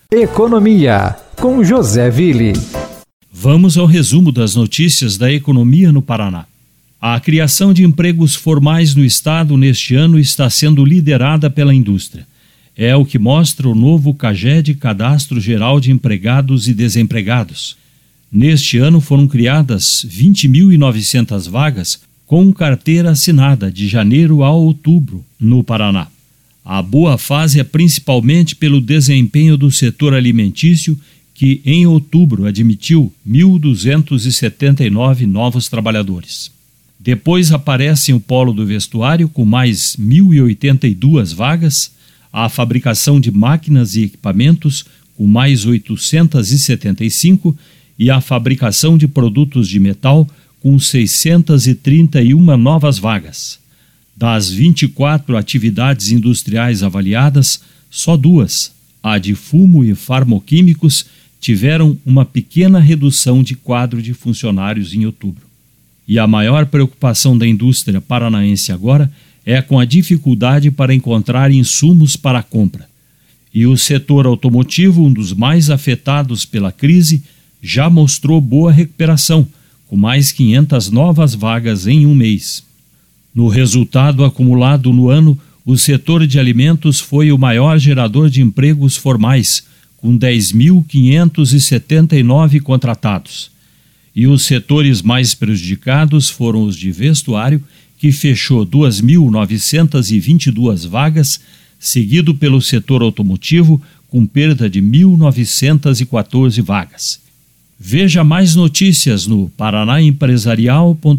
Economia, com José Ville. Vamos ao resumo das notícias da economia no Paraná. A criação de empregos formais no estado neste ano está sendo liderada pela indústria. É o que mostra o novo CAGED, Cadastro Geral de Empregados e Desempregados. Neste ano foram criadas 20.900 vagas com carteira assinada de janeiro a outubro no Paraná. A boa fase é principalmente pelo desempenho do setor alimentício, que em outubro admitiu 1.279 novos trabalhadores. Depois aparece o polo do vestuário com mais 1.082 vagas, a fabricação de máquinas e equipamentos com mais 875 e a fabricação de produtos de metal com 631 novas vagas. Das 24 atividades industriais avaliadas, só 2, a de fumo e farmoquímicos, tiveram uma pequena redução de quadro de funcionários em outubro. E a maior preocupação da indústria paranaense agora é com a dificuldade para encontrar insumos para a compra. E o setor automotivo, um dos mais afetados pela crise, já mostrou boa recuperação, com mais 500 novas vagas em um mês. No resultado acumulado no ano, o setor de alimentos foi o maior gerador de empregos formais, com 10.579 contratados. E os setores mais prejudicados foram os de vestuário, que fechou 2.922 vagas, seguido pelo setor automotivo, com perda de 1.914 vagas. Veja mais notícias no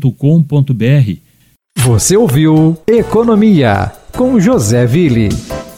paranaempresarial.com.br. Você ouviu Economia, com José Ville.